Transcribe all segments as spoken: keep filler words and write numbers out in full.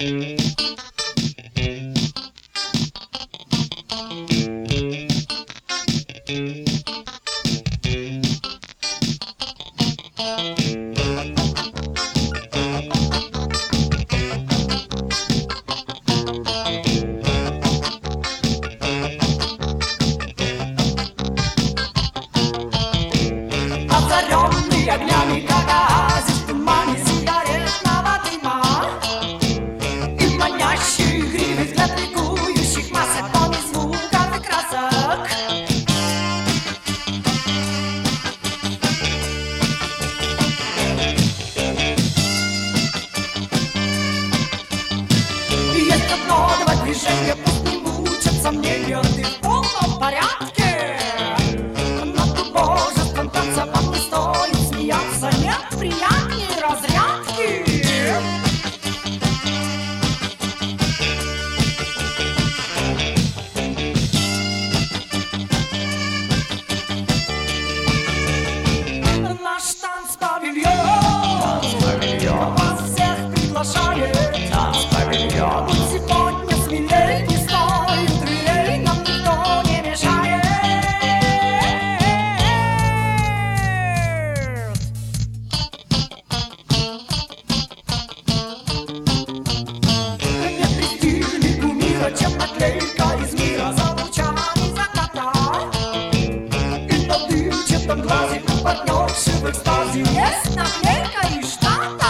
Озаренный огнями, как оазис в тумане сигаретного дыма, и манящие игривый взгляд ликующих масок, он из звуков и красок. И есть одно, два движения, пусть не мучат сомнения, ты в полном порядке. Над убожеством танца вам не стоит смеяться, нет приятней разрядки. Наш танц-павильон вас всех приглашает. Будь сегодня смелей, не стоит дверей, нам никто не мешает. Нет престижней кумира, чем наклейка из мира за лучами заката. И на дымчатом глазе у партнерши в экстазе есть наклейка из штата.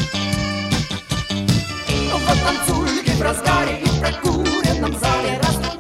В танцульке в разгаре и в прокуренном зале растут